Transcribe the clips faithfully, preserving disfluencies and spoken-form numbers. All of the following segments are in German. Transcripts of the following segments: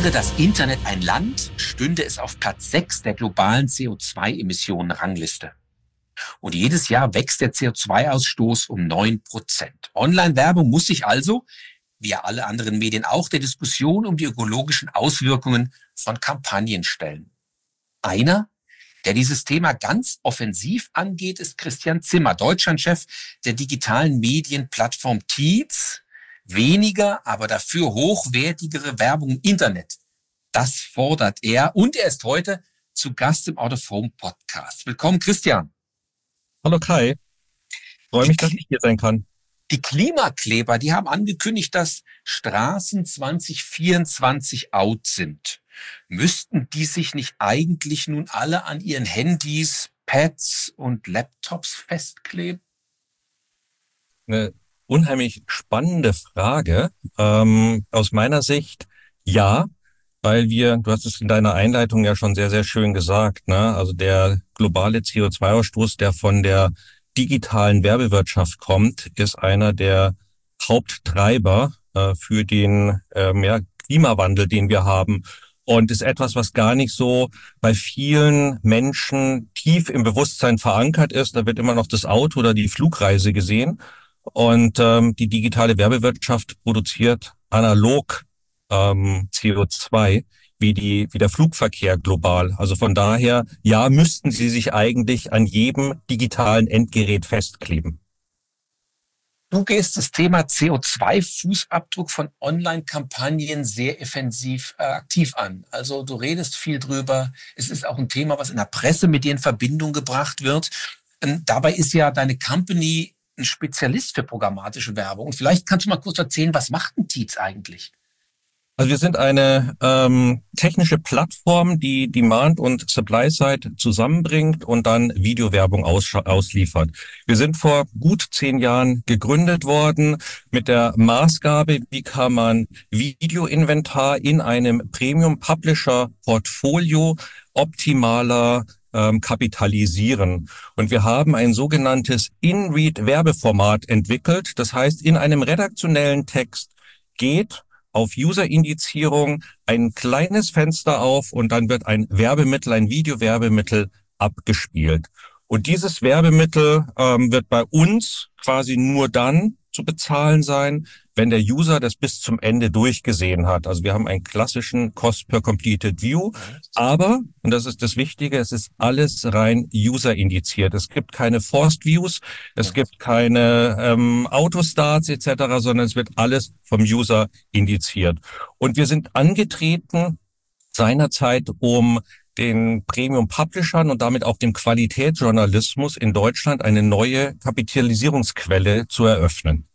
Wäre das Internet ein Land, stünde es auf Platz sechs der globalen C O zwei Emissionen-Rangliste. Und jedes Jahr wächst der C O zwei Ausstoß um neun Prozent. Online-Werbung muss sich also, wie ja alle anderen Medien auch, der Diskussion um die ökologischen Auswirkungen von Kampagnen stellen. Einer, der dieses Thema ganz offensiv angeht, ist Christian Zimmer, Deutschlandchef der digitalen Medienplattform Tietz. Weniger, aber dafür hochwertigere Werbung im Internet. Das fordert er. Und er ist heute zu Gast im Out of Home Podcast. Willkommen, Christian. Hallo Kai. Freue mich, dass ich hier sein kann. Die Klimakleber, die haben angekündigt, dass Straßen zwanzig vierundzwanzig out sind. Müssten die sich nicht eigentlich nun alle an ihren Handys, Pads und Laptops festkleben? Eine unheimlich spannende Frage. Ähm, aus meiner Sicht ja, weil wir, du hast es in deiner Einleitung ja schon sehr, sehr schön gesagt, ne? Also der globale C O zwei Ausstoß, der von der digitalen Werbewirtschaft kommt, ist einer der Haupttreiber äh, für den äh, mehr Klimawandel, den wir haben. Und ist etwas, was gar nicht so bei vielen Menschen tief im Bewusstsein verankert ist. Da wird immer noch das Auto oder die Flugreise gesehen. Und ähm, die digitale Werbewirtschaft produziert analog ähm, C O zwei wie die wie der Flugverkehr global. Also von daher, ja, müssten sie sich eigentlich an jedem digitalen Endgerät festkleben. Du gehst das Thema C O zwei Fußabdruck von Online-Kampagnen sehr offensiv äh, aktiv an. Also du redest viel drüber. Es ist auch ein Thema, was in der Presse mit dir in Verbindung gebracht wird. Und dabei ist ja deine Company ein Spezialist für programmatische Werbung. Und vielleicht kannst du mal kurz erzählen, was macht ein Tietz eigentlich? Also wir sind eine ähm, technische Plattform, die Demand- und Supply-Side zusammenbringt und dann Videowerbung aus, ausliefert. Wir sind vor gut zehn Jahren gegründet worden mit der Maßgabe, wie kann man Videoinventar in einem Premium-Publisher-Portfolio optimaler ähm, kapitalisieren. Und wir haben ein sogenanntes In-Read-Werbeformat entwickelt. Das heißt, in einem redaktionellen Text geht auf User-Indizierung ein kleines Fenster auf und dann wird ein Werbemittel, ein Videowerbemittel abgespielt. Und dieses Werbemittel ähm, wird bei uns quasi nur dann zu bezahlen sein, wenn der User das bis zum Ende durchgesehen hat. Also wir haben einen klassischen Cost per Completed View, aber, und das ist das Wichtige, es ist alles rein user-indiziert. Es gibt keine Forced Views, es gibt keine ähm, Autostarts et cetera, sondern es wird alles vom User indiziert. Und wir sind angetreten seinerzeit, um den Premium-Publishern und damit auch dem Qualitätsjournalismus in Deutschland eine neue Kapitalisierungsquelle zu eröffnen.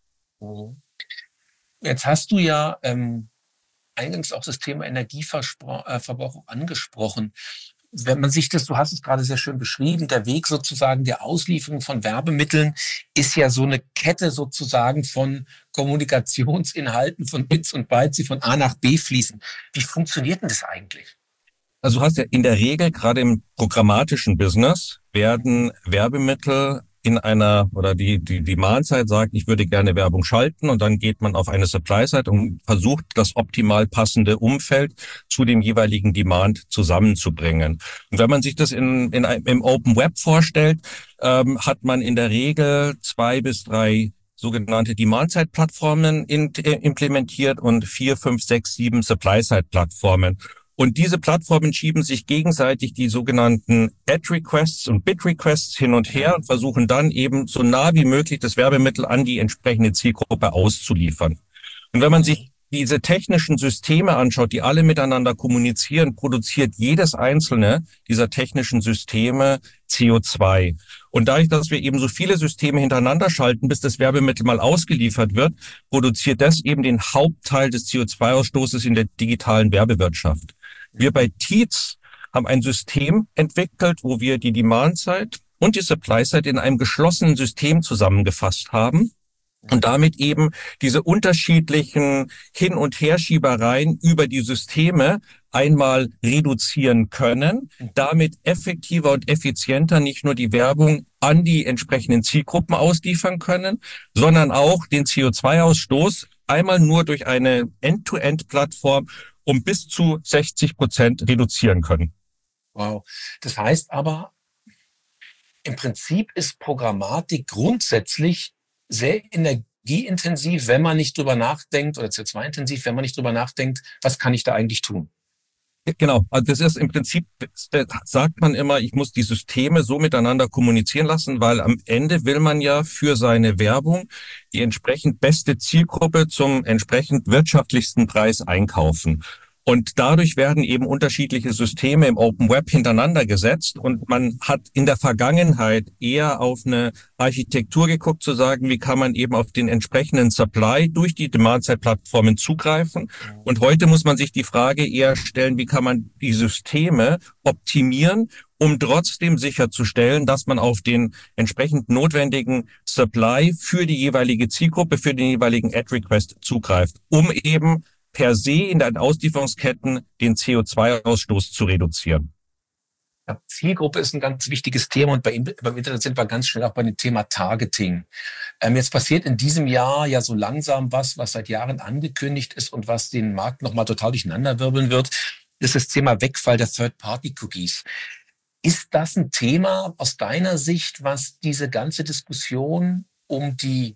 Jetzt hast du ja ähm, eingangs auch das Thema Energieverbrauch angesprochen. Wenn man sich das, du hast es gerade sehr schön beschrieben, der Weg sozusagen der Auslieferung von Werbemitteln ist ja so eine Kette sozusagen von Kommunikationsinhalten, von Bits und Bytes, die von A nach B fließen. Wie funktioniert denn das eigentlich? Also du hast ja in der Regel, gerade im programmatischen Business, werden Werbemittel in einer, oder die die Demand-Side sagt, ich würde gerne Werbung schalten, und dann geht man auf eine Supply-Side und versucht, das optimal passende Umfeld zu dem jeweiligen Demand zusammenzubringen. Und wenn man sich das in, in im Open Web vorstellt, ähm, hat man in der Regel zwei bis drei sogenannte Demand-Side-Plattformen in, äh, implementiert und vier, fünf, sechs, sieben Supply-Side-Plattformen. Und diese Plattformen schieben sich gegenseitig die sogenannten Ad-Requests und Bid-Requests hin und her und versuchen dann eben so nah wie möglich das Werbemittel an die entsprechende Zielgruppe auszuliefern. Und wenn man sich diese technischen Systeme anschaut, die alle miteinander kommunizieren, produziert jedes einzelne dieser technischen Systeme C O zwei. Und dadurch, dass wir eben so viele Systeme hintereinander schalten, bis das Werbemittel mal ausgeliefert wird, produziert das eben den Hauptteil des C O zwei Ausstoßes in der digitalen Werbewirtschaft. Wir bei Tietz haben ein System entwickelt, wo wir die Demand-Side und die Supply-Side in einem geschlossenen System zusammengefasst haben und damit eben diese unterschiedlichen Hin- und Herschiebereien über die Systeme einmal reduzieren können, damit effektiver und effizienter nicht nur die Werbung an die entsprechenden Zielgruppen ausliefern können, sondern auch den C O zwei Ausstoß einmal nur durch eine End-to-End-Plattform um bis zu sechzig Prozent reduzieren können. Wow. Das heißt aber, im Prinzip ist Programmatik grundsätzlich sehr energieintensiv, wenn man nicht drüber nachdenkt, oder C O zwei intensiv, wenn man nicht drüber nachdenkt, was kann ich da eigentlich tun? Genau, also das ist im Prinzip, sagt man immer, ich muss die Systeme so miteinander kommunizieren lassen, weil am Ende will man ja für seine Werbung die entsprechend beste Zielgruppe zum entsprechend wirtschaftlichsten Preis einkaufen. Und dadurch werden eben unterschiedliche Systeme im Open Web hintereinander gesetzt und man hat in der Vergangenheit eher auf eine Architektur geguckt, zu sagen, wie kann man eben auf den entsprechenden Supply durch die Demand-Side-Plattformen zugreifen. Und heute muss man sich die Frage eher stellen, wie kann man die Systeme optimieren, um trotzdem sicherzustellen, dass man auf den entsprechend notwendigen Supply für die jeweilige Zielgruppe, für den jeweiligen Ad-Request zugreift, um eben per se in den Auslieferungsketten den C O zwei Ausstoß zu reduzieren. Ja, Zielgruppe ist ein ganz wichtiges Thema und bei, beim Internet sind wir ganz schnell auch bei dem Thema Targeting. Ähm, jetzt passiert in diesem Jahr ja so langsam was, was seit Jahren angekündigt ist und was den Markt nochmal total durcheinanderwirbeln wird, ist das Thema Wegfall der Third-Party-Cookies. Ist das ein Thema aus deiner Sicht, was diese ganze Diskussion um die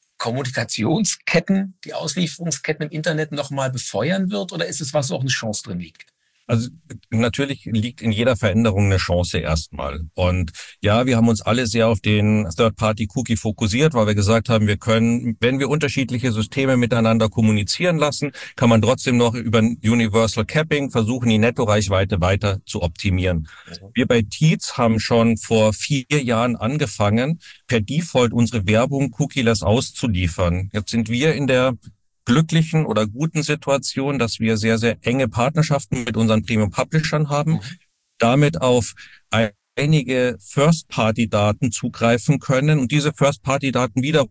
Kommunikationsketten, die Auslieferungsketten im Internet nochmal befeuern wird, oder ist es was, wo auch eine Chance drin liegt? Also natürlich liegt in jeder Veränderung eine Chance erstmal. Und ja, wir haben uns alle sehr auf den Third-Party-Cookie fokussiert, weil wir gesagt haben, wir können, wenn wir unterschiedliche Systeme miteinander kommunizieren lassen, kann man trotzdem noch über ein Universal Capping versuchen, die Nettoreichweite weiter zu optimieren. Mhm. Wir bei Teads haben schon vor vier Jahren angefangen, per Default unsere Werbung cookieless auszuliefern. Jetzt sind wir in der glücklichen oder guten Situation, dass wir sehr, sehr enge Partnerschaften mit unseren Premium-Publishern haben, damit auf einige First-Party-Daten zugreifen können und diese First-Party-Daten wiederum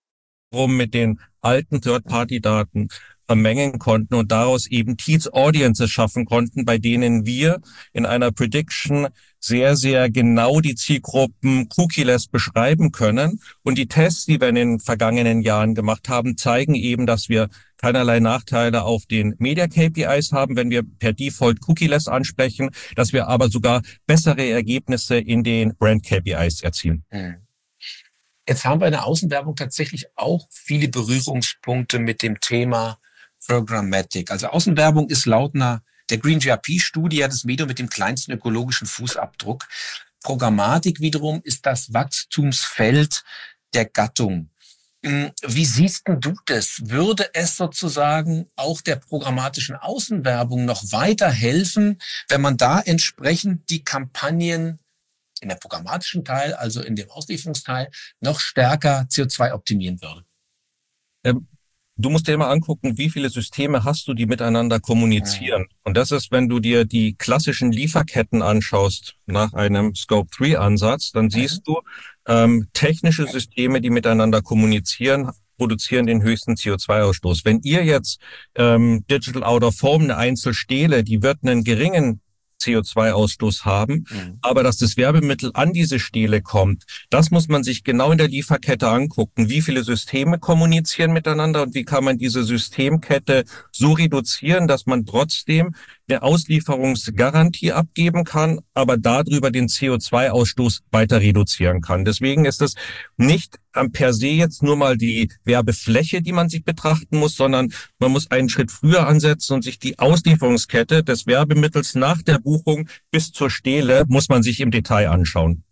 mit den alten Third-Party-Daten vermengen konnten und daraus eben Teads Audiences schaffen konnten, bei denen wir in einer Prediction sehr, sehr genau die Zielgruppen cookieless beschreiben können. Und die Tests, die wir in den vergangenen Jahren gemacht haben, zeigen eben, dass wir keinerlei Nachteile auf den Media-K P Is haben, wenn wir per Default cookieless ansprechen, dass wir aber sogar bessere Ergebnisse in den Brand-K P Is erzielen. Hm. Jetzt haben wir in der Außenwerbung tatsächlich auch viele Berührungspunkte mit dem Thema Programmatic. Also Außenwerbung ist laut einer der Green G R P-Studie das Medium mit dem kleinsten ökologischen Fußabdruck. Programmatik wiederum ist das Wachstumsfeld der Gattung. Wie siehst denn du das? Würde es sozusagen auch der programmatischen Außenwerbung noch weiterhelfen, wenn man da entsprechend die Kampagnen in der programmatischen Teil, also in dem Auslieferungsteil, noch stärker C O zwei optimieren würde? Ähm. Du musst dir immer angucken, wie viele Systeme hast du, die miteinander kommunizieren. Und das ist, wenn du dir die klassischen Lieferketten anschaust nach einem Scope drei Ansatz, dann siehst du, ähm, technische Systeme, die miteinander kommunizieren, produzieren den höchsten C O zwei Ausstoß. Wenn ihr jetzt ähm, Digital Out of Home, eine Einzelstele, die wird einen geringen C O zwei Ausstoß haben, mhm. aber dass das Werbemittel an diese Stele kommt, das muss man sich genau in der Lieferkette angucken. Wie viele Systeme kommunizieren miteinander und wie kann man diese Systemkette so reduzieren, dass man trotzdem eine Auslieferungsgarantie abgeben kann, aber darüber den C O zwei Ausstoß weiter reduzieren kann. Deswegen ist es nicht per se jetzt nur mal die Werbefläche, die man sich betrachten muss, sondern man muss einen Schritt früher ansetzen und sich die Auslieferungskette des Werbemittels nach der Buchung bis zur Stele muss man sich im Detail anschauen.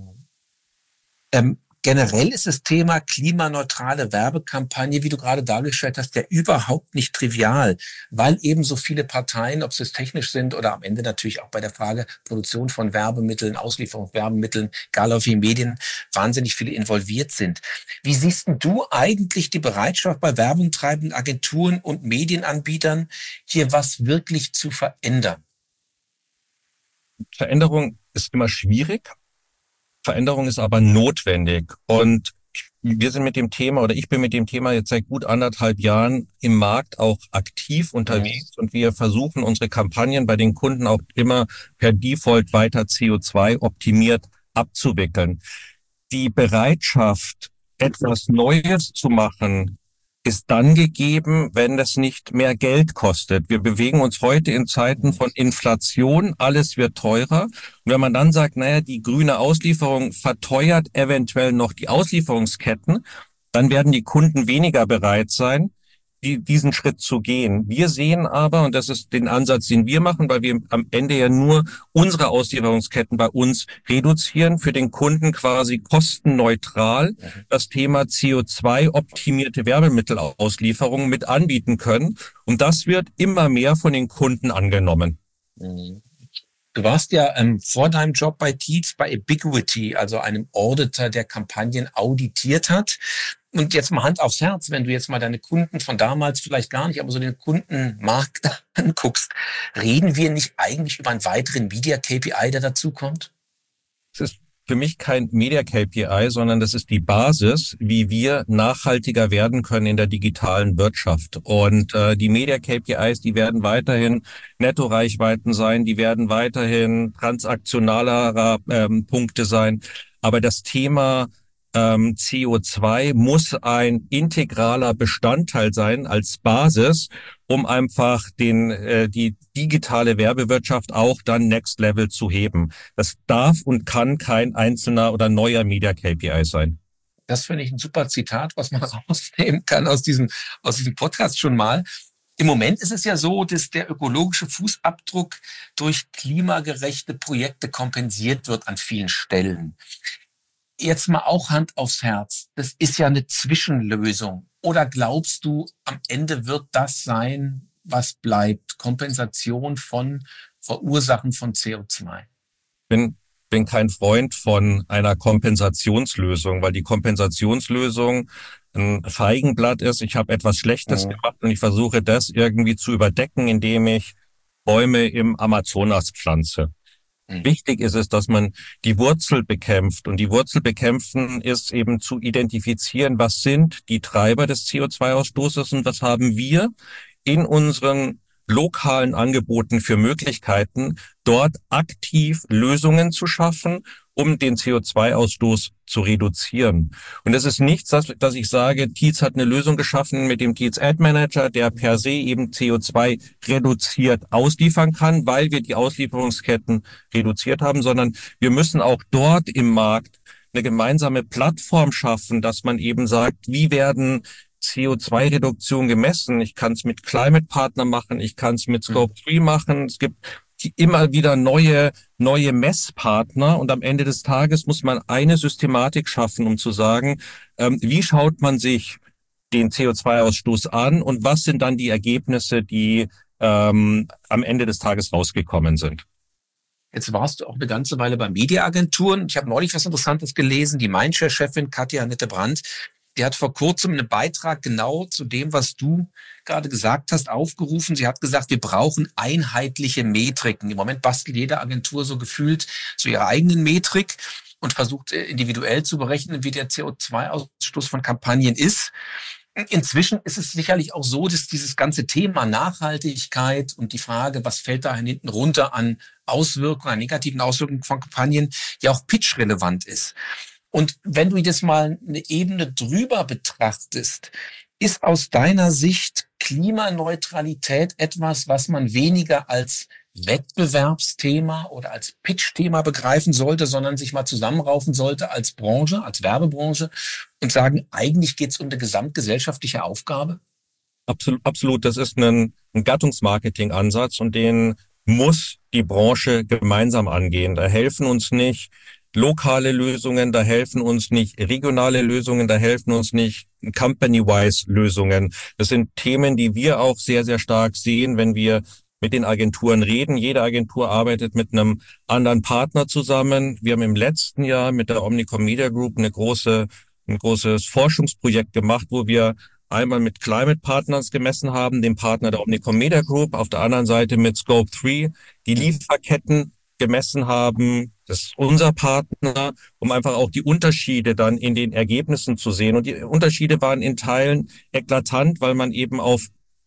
Ähm, generell ist das Thema klimaneutrale Werbekampagne, wie du gerade dargestellt hast, ja überhaupt nicht trivial, weil eben so viele Parteien, ob sie es technisch sind oder am Ende natürlich auch bei der Frage Produktion von Werbemitteln, Auslieferung von Werbemitteln, egal auf welchen Medien, wahnsinnig viele involviert sind. Wie siehst denn du eigentlich die Bereitschaft bei werbungtreibenden Agenturen und Medienanbietern, hier was wirklich zu verändern? Veränderung ist immer schwierig. Veränderung ist aber notwendig. Und wir sind mit dem Thema oder ich bin mit dem Thema jetzt seit gut anderthalb Jahren im Markt auch aktiv unterwegs und wir versuchen unsere Kampagnen bei den Kunden auch immer per Default weiter C O zwei optimiert abzuwickeln. Die Bereitschaft, etwas Neues zu machen, ist dann gegeben, wenn das nicht mehr Geld kostet. Wir bewegen uns heute in Zeiten von Inflation, alles wird teurer. Und wenn man dann sagt, naja, die grüne Auslieferung verteuert eventuell noch die Auslieferungsketten, dann werden die Kunden weniger bereit sein, die, diesen Schritt zu gehen. Wir sehen aber, und das ist den Ansatz, den wir machen, weil wir am Ende ja nur unsere Auslieferungsketten bei uns reduzieren, für den Kunden quasi kostenneutral das Thema C O zwei optimierte Werbemittelauslieferung mit anbieten können. Und das wird immer mehr von den Kunden angenommen. Du warst ja ähm, vor deinem Job bei Tietz bei Ebiguity, also einem Auditor, der Kampagnen auditiert hat. Und jetzt mal Hand aufs Herz, wenn du jetzt mal deine Kunden von damals vielleicht gar nicht, aber so den Kundenmarkt anguckst, reden wir nicht eigentlich über einen weiteren Media-K P I, der dazukommt? Es ist für mich kein Media-K P I, sondern das ist die Basis, wie wir nachhaltiger werden können in der digitalen Wirtschaft. Und äh, die Media-K P Is, die werden weiterhin Nettoreichweiten sein, die werden weiterhin transaktionalerer ähm, Punkte sein. Aber das Thema Ähm, C O zwei muss ein integraler Bestandteil sein als Basis, um einfach den äh, die digitale Werbewirtschaft auch dann Next Level zu heben. Das darf und kann kein einzelner oder neuer Media K P I sein. Das finde ich ein super Zitat, was man rausnehmen kann aus diesem aus diesem Podcast schon mal. Im Moment ist es ja so, dass der ökologische Fußabdruck durch klimagerechte Projekte kompensiert wird an vielen Stellen. Jetzt mal auch Hand aufs Herz. Das ist ja eine Zwischenlösung. Oder glaubst du, am Ende wird das sein, was bleibt? Kompensation von Verursachen von C O zwei? Bin, bin kein Freund von einer Kompensationslösung, weil die Kompensationslösung ein Feigenblatt ist. Ich habe etwas Schlechtes mhm. gemacht und ich versuche das irgendwie zu überdecken, indem ich Bäume im Amazonas pflanze. Wichtig ist es, dass man die Wurzel bekämpft. Und die Wurzel bekämpfen ist eben zu identifizieren, was sind die Treiber des C O zwei Ausstoßes und was haben wir in unseren lokalen Angeboten für Möglichkeiten, dort aktiv Lösungen zu schaffen, um den C O zwei Ausstoß zu reduzieren. Und es ist nichts, dass, dass ich sage, Tietz hat eine Lösung geschaffen mit dem Tietz Ad Manager, der per se eben C O zwei reduziert ausliefern kann, weil wir die Auslieferungsketten reduziert haben, sondern wir müssen auch dort im Markt eine gemeinsame Plattform schaffen, dass man eben sagt, wie werden C O zwei Reduktion gemessen? Ich kann es mit Climate Partner machen, ich kann es mit Scope drei machen. Es gibt immer wieder neue neue Messpartner und am Ende des Tages muss man eine Systematik schaffen, um zu sagen, ähm, wie schaut man sich den C O zwei Ausstoß an und was sind dann die Ergebnisse, die ähm, am Ende des Tages rausgekommen sind. Jetzt warst du auch eine ganze Weile bei Mediaagenturen. Ich habe neulich was Interessantes gelesen. Die Mindshare-Chefin Katja Annette-Brandt, die hat vor kurzem einen Beitrag genau zu dem, was du gerade gesagt hast, aufgerufen. Sie hat gesagt, wir brauchen einheitliche Metriken. Im Moment bastelt jede Agentur so gefühlt zu ihrer eigenen Metrik und versucht individuell zu berechnen, wie der C O zwei Ausstoß von Kampagnen ist. Inzwischen ist es sicherlich auch so, dass dieses ganze Thema Nachhaltigkeit und die Frage, was fällt da hinten runter an Auswirkungen, an negativen Auswirkungen von Kampagnen, ja auch pitchrelevant ist. Und wenn du jetzt mal eine Ebene drüber betrachtest, ist aus deiner Sicht Klimaneutralität etwas, was man weniger als Wettbewerbsthema oder als Pitch-Thema begreifen sollte, sondern sich mal zusammenraufen sollte als Branche, als Werbebranche und sagen, eigentlich geht es um eine gesamtgesellschaftliche Aufgabe? Absolut, absolut. Das ist ein, ein Gattungsmarketing-Ansatz und den muss die Branche gemeinsam angehen. Da helfen uns nicht lokale Lösungen, da helfen uns nicht regionale Lösungen, da helfen uns nicht company-wise Lösungen. Das sind Themen, die wir auch sehr, sehr stark sehen, wenn wir mit den Agenturen reden. Jede Agentur arbeitet mit einem anderen Partner zusammen. Wir haben im letzten Jahr mit der Omnicom Media Group eine große, ein großes Forschungsprojekt gemacht, wo wir einmal mit Climate Partners gemessen haben, dem Partner der Omnicom Media Group, auf der anderen Seite mit Scope drei die Lieferketten gemessen haben. Das ist unser Partner, um einfach auch die Unterschiede dann in den Ergebnissen zu sehen. Und die Unterschiede waren in Teilen eklatant, weil man eben auf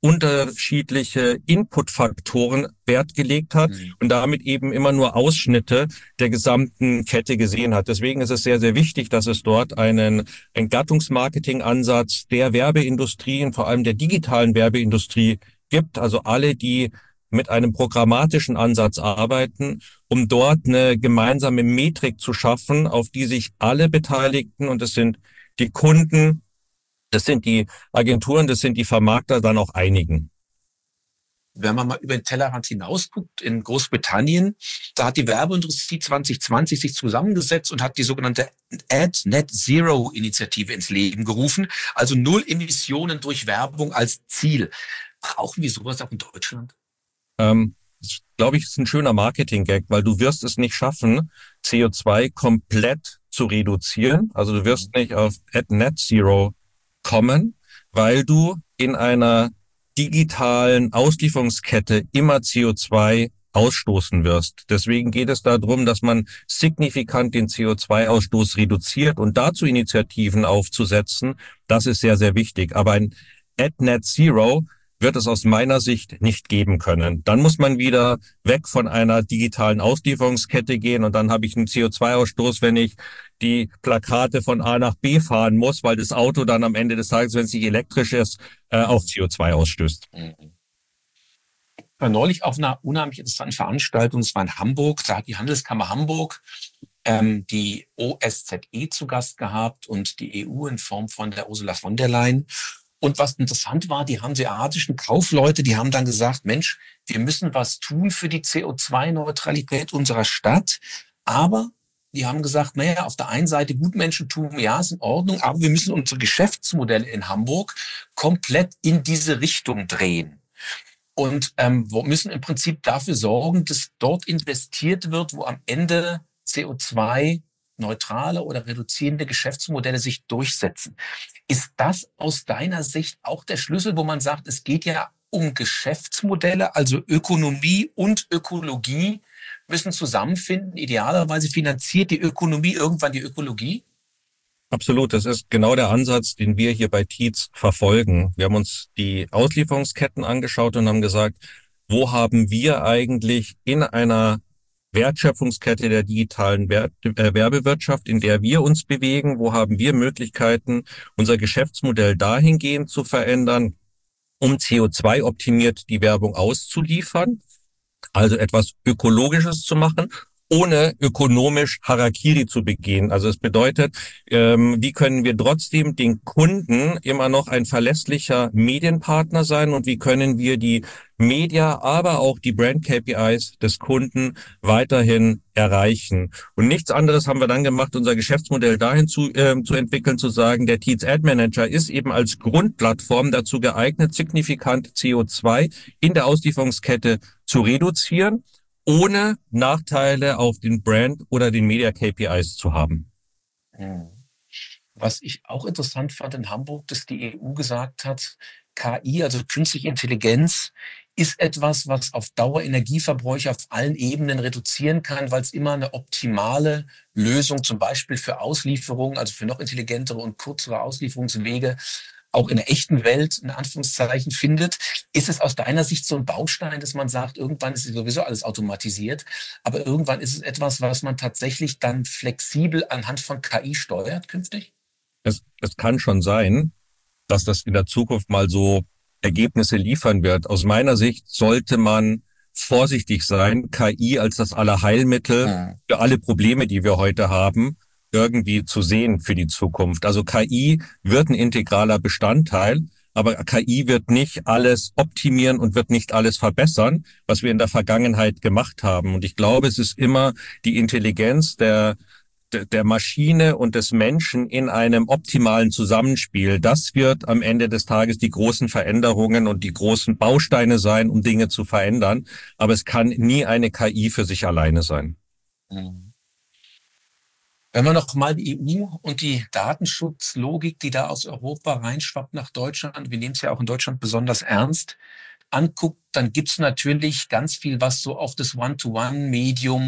unterschiedliche Inputfaktoren Wert gelegt hat Mhm. und damit eben immer nur Ausschnitte der gesamten Kette gesehen hat. Deswegen ist es sehr, sehr wichtig, dass es dort einen, einen Gattungsmarketing-Ansatz der Werbeindustrie und vor allem der digitalen Werbeindustrie gibt. Also alle, die mit einem programmatischen Ansatz arbeiten, um dort eine gemeinsame Metrik zu schaffen, auf die sich alle Beteiligten, und das sind die Kunden, das sind die Agenturen, das sind die Vermarkter, dann auch einigen. Wenn man mal über den Tellerrand hinausguckt, in Großbritannien, da hat die Werbeindustrie zwanzig zwanzig sich zusammengesetzt und hat die sogenannte Ad Net Zero Initiative ins Leben gerufen, also null Emissionen durch Werbung als Ziel. Brauchen wir sowas auch in Deutschland? Ähm, das, glaube ich, ist ein schöner Marketing-Gag, weil du wirst es nicht schaffen, C O zwei komplett zu reduzieren. Also du wirst nicht auf Ad Net Zero kommen, weil du in einer digitalen Auslieferungskette immer C O zwei ausstoßen wirst. Deswegen geht es darum, dass man signifikant den C O zwei Ausstoß reduziert und dazu Initiativen aufzusetzen. Das ist sehr, sehr wichtig. Aber ein Ad Net Zero wird es aus meiner Sicht nicht geben können. Dann muss man wieder weg von einer digitalen Auslieferungskette gehen und dann habe ich einen C O zwei Ausstoß, wenn ich die Plakate von A nach B fahren muss, weil das Auto dann am Ende des Tages, wenn es nicht elektrisch ist, äh, auch C O zwei ausstößt. Mhm. Ich war neulich auf einer unheimlich interessanten Veranstaltung, es war in Hamburg, da hat die Handelskammer Hamburg ähm, die O S Z E zu Gast gehabt und die E U in Form von der Ursula von der Leyen. Und was interessant war, die hanseatischen Kaufleute, die haben dann gesagt, Mensch, wir müssen was tun für die C O zwei Neutralität unserer Stadt. Aber die haben gesagt, naja, auf der einen Seite Gutmenschentum, ja, ist in Ordnung, aber wir müssen unsere Geschäftsmodelle in Hamburg komplett in diese Richtung drehen. Und ähm, wir müssen im Prinzip dafür sorgen, dass dort investiert wird, wo am Ende C O zwei neutrale oder reduzierende Geschäftsmodelle sich durchsetzen. Ist das aus deiner Sicht auch der Schlüssel, wo man sagt, es geht ja um Geschäftsmodelle, also Ökonomie und Ökologie müssen zusammenfinden. Idealerweise finanziert die Ökonomie irgendwann die Ökologie? Absolut, das ist genau der Ansatz, den wir hier bei Tietz verfolgen. Wir haben uns die Auslieferungsketten angeschaut und haben gesagt, wo haben wir eigentlich in einer Wertschöpfungskette der digitalen Werbewirtschaft, in der wir uns bewegen, wo haben wir Möglichkeiten, unser Geschäftsmodell dahingehend zu verändern, um C O zwei optimiert die Werbung auszuliefern, also etwas Ökologisches zu machen, ohne ökonomisch Harakiri zu begehen. Also es bedeutet, ähm, wie können wir trotzdem den Kunden immer noch ein verlässlicher Medienpartner sein und wie können wir die Media, aber auch die Brand-K P Is des Kunden weiterhin erreichen. Und nichts anderes haben wir dann gemacht, unser Geschäftsmodell dahin zu, äh, zu entwickeln, zu sagen, der Tietz Ad Manager ist eben als Grundplattform dazu geeignet, signifikant C O zwei in der Auslieferungskette zu reduzieren, ohne Nachteile auf den Brand oder den Media-K P Is zu haben. Was ich auch interessant fand in Hamburg, dass die E U gesagt hat, K I, also künstliche Intelligenz, ist etwas, was auf Dauer Energieverbräuche auf allen Ebenen reduzieren kann, weil es immer eine optimale Lösung zum Beispiel für Auslieferungen, also für noch intelligentere und kürzere Auslieferungswege, auch in der echten Welt, in Anführungszeichen, findet. Ist es aus deiner Sicht so ein Baustein, dass man sagt, irgendwann ist sowieso alles automatisiert, aber irgendwann ist es etwas, was man tatsächlich dann flexibel anhand von K I steuert künftig? Es, es kann schon sein, dass das in der Zukunft mal so Ergebnisse liefern wird. Aus meiner Sicht sollte man vorsichtig sein, K I als das Allerheilmittel Mhm. für alle Probleme, die wir heute haben, irgendwie zu sehen für die Zukunft. Also K I wird ein integraler Bestandteil, aber K I wird nicht alles optimieren und wird nicht alles verbessern, was wir in der Vergangenheit gemacht haben. Und ich glaube, es ist immer die Intelligenz der der Maschine und des Menschen in einem optimalen Zusammenspiel. Das wird am Ende des Tages die großen Veränderungen und die großen Bausteine sein, um Dinge zu verändern. Aber es kann nie eine K I für sich alleine sein. Mhm. Wenn wir noch mal die E U und die Datenschutzlogik, die da aus Europa reinschwappt nach Deutschland, wir nehmen es ja auch in Deutschland besonders ernst, anguckt, dann gibt es natürlich ganz viel, was so auf das One-to-One-Medium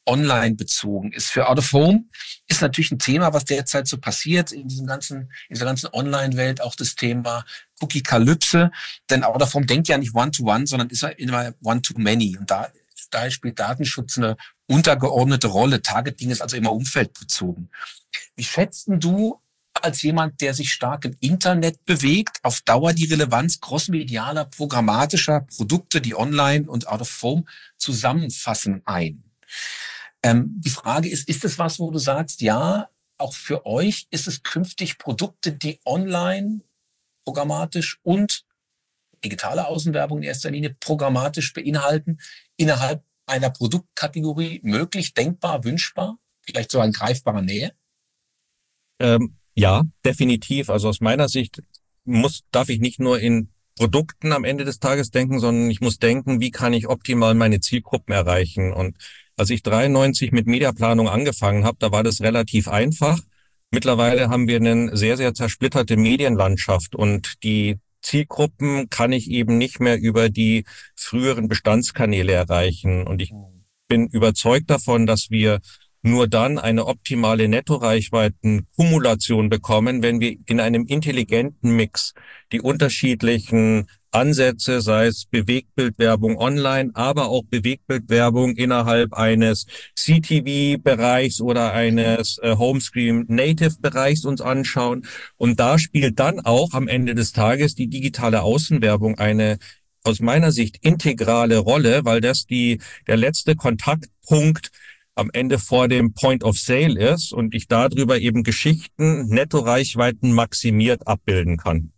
online bezogen ist. Für Out of Home ist natürlich ein Thema, was derzeit so passiert in diesem ganzen, in dieser ganzen Online-Welt, auch das Thema Cookie-Kalypse. Denn Out of Home denkt ja nicht One-to-One, sondern ist ja immer One-to-Many. Und da, daher spielt Datenschutz eine untergeordnete Rolle. Targeting ist also immer umfeldbezogen. Wie schätzt du als jemand, der sich stark im Internet bewegt, auf Dauer die Relevanz crossmedialer, programmatischer Produkte, die online und out of home zusammenfassen, ein? Ähm, die Frage ist, ist es was, wo du sagst, ja, auch für euch ist es künftig Produkte, die online, programmatisch und digitale Außenwerbung in erster Linie programmatisch beinhalten, innerhalb einer Produktkategorie möglich, denkbar, wünschbar, vielleicht sogar in greifbarer Nähe? Ähm, ja, definitiv. Also aus meiner Sicht muss, darf ich nicht nur in Produkten am Ende des Tages denken, sondern ich muss denken, wie kann ich optimal meine Zielgruppen erreichen? Und als ich dreiundneunzig mit Mediaplanung angefangen habe, da war das relativ einfach. Mittlerweile haben wir eine sehr, sehr zersplitterte Medienlandschaft und die Zielgruppen kann ich eben nicht mehr über die früheren Bestandskanäle erreichen. Und ich bin überzeugt davon, dass wir nur dann eine optimale Nettoreichweitenkumulation bekommen, wenn wir in einem intelligenten Mix die unterschiedlichen Ansätze, sei es Bewegtbildwerbung online, aber auch Bewegtbildwerbung innerhalb eines C T V-Bereichs oder eines äh, Homescreen-Native-Bereichs uns anschauen. Und da spielt dann auch am Ende des Tages die digitale Außenwerbung eine aus meiner Sicht integrale Rolle, weil das die der letzte Kontaktpunkt am Ende vor dem Point of Sale ist und ich darüber eben Geschichten, Nettoreichweiten maximiert abbilden kann.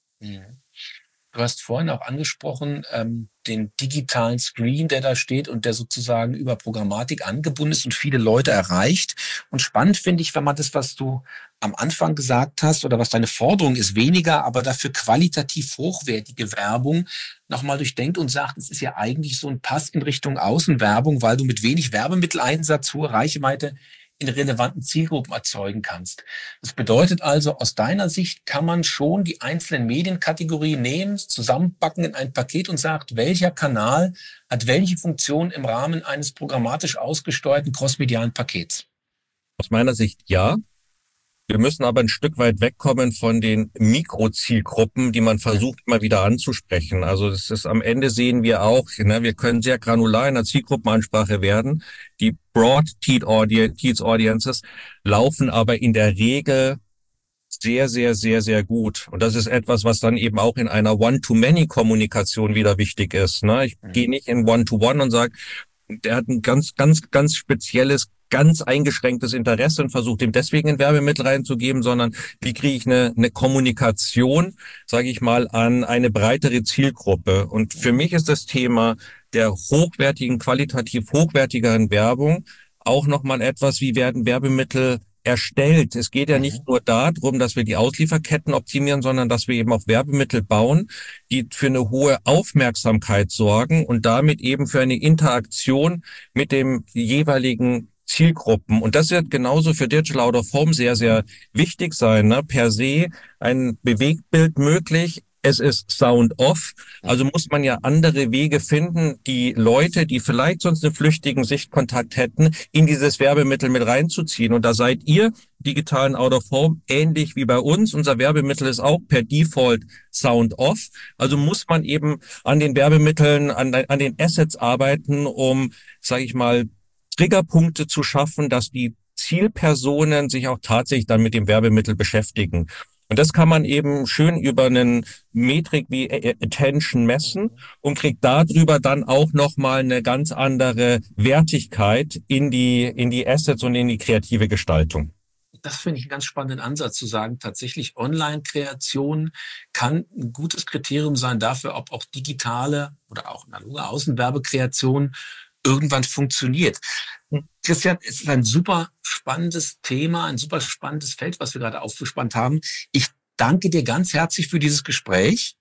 Du hast vorhin auch angesprochen, ähm, den digitalen Screen, der da steht und der sozusagen über Programmatik angebunden ist und viele Leute erreicht. Und spannend finde ich, wenn man das, was du am Anfang gesagt hast oder was deine Forderung ist, weniger, aber dafür qualitativ hochwertige Werbung nochmal durchdenkt und sagt, es ist ja eigentlich so ein Pass in Richtung Außenwerbung, weil du mit wenig Werbemitteleinsatz hohe Reichweite in relevanten Zielgruppen erzeugen kannst. Das bedeutet also, aus deiner Sicht kann man schon die einzelnen Medienkategorien nehmen, zusammenpacken in ein Paket und sagt, welcher Kanal hat welche Funktion im Rahmen eines programmatisch ausgesteuerten crossmedialen Pakets? Aus meiner Sicht ja. Wir müssen aber ein Stück weit wegkommen von den Mikrozielgruppen, die man versucht immer wieder anzusprechen. Also das ist am Ende sehen wir auch, ne, wir können sehr granular in der Zielgruppenansprache werden. Die Broad Teed Audiences laufen aber in der Regel sehr, sehr, sehr, sehr gut. Und das ist etwas, was dann eben auch in einer One-to-Many-Kommunikation wieder wichtig ist. Ne? Ich mhm. gehe nicht in One-to-One und sage, der hat ein ganz, ganz, ganz spezielles, ganz eingeschränktes Interesse und versucht ihm deswegen ein Werbemittel reinzugeben, sondern wie kriege ich eine, eine Kommunikation, sage ich mal, an eine breitere Zielgruppe. Und für mich ist das Thema der hochwertigen, qualitativ hochwertigeren Werbung auch nochmal etwas, wie werden Werbemittel erstellt. Es geht ja nicht nur darum, dass wir die Auslieferketten optimieren, sondern dass wir eben auch Werbemittel bauen, die für eine hohe Aufmerksamkeit sorgen und damit eben für eine Interaktion mit dem jeweiligen Zielgruppen. Und das wird genauso für Digital Out of Home sehr, sehr wichtig sein. Ne? Per se ein Bewegtbild möglich. Es ist Sound off, also muss man ja andere Wege finden, die Leute, die vielleicht sonst einen flüchtigen Sichtkontakt hätten, in dieses Werbemittel mit reinzuziehen. Und da seid ihr, digitalen Out of Home, ähnlich wie bei uns. Unser Werbemittel ist auch per Default Sound off. Also muss man eben an den Werbemitteln, an, an den Assets arbeiten, um, sage ich mal, Triggerpunkte zu schaffen, dass die Zielpersonen sich auch tatsächlich dann mit dem Werbemittel beschäftigen. Und das kann man eben schön über einen Metrik wie Attention messen und kriegt darüber dann auch nochmal eine ganz andere Wertigkeit in die, in die Assets und in die kreative Gestaltung. Das finde ich einen ganz spannenden Ansatz zu sagen, tatsächlich Online-Kreation kann ein gutes Kriterium sein dafür, ob auch digitale oder auch analoge Außenwerbekreation irgendwann funktioniert. Christian, es ist ein super spannendes Thema, ein super spannendes Feld, was wir gerade aufgespannt haben. Ich danke dir ganz herzlich für dieses Gespräch.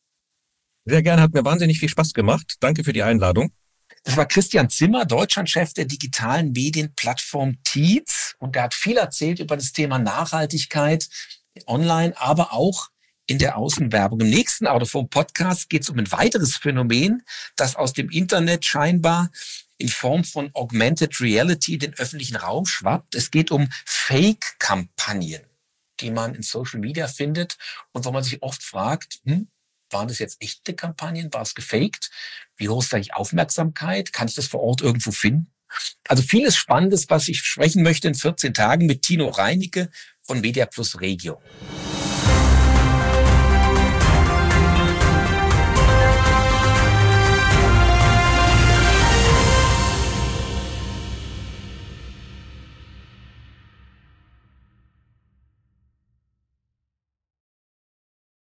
Sehr gerne, hat mir wahnsinnig viel Spaß gemacht. Danke für die Einladung. Das war Christian Zimmer, Deutschlandchef der digitalen Medienplattform Teads. Und der hat viel erzählt über das Thema Nachhaltigkeit online, aber auch in der Außenwerbung. Im nächsten Out of Home Podcast geht es um ein weiteres Phänomen, das aus dem Internet scheinbar in Form von Augmented Reality in den öffentlichen Raum schwappt. Es geht um Fake-Kampagnen, die man in Social Media findet und wo man sich oft fragt, hm, waren das jetzt echte Kampagnen? War es gefaked? Wie hoch ist da die Aufmerksamkeit? Kann ich das vor Ort irgendwo finden? Also vieles Spannendes, was ich sprechen möchte in vierzehn Tagen mit Tino Reinecke von Media Plus Regio.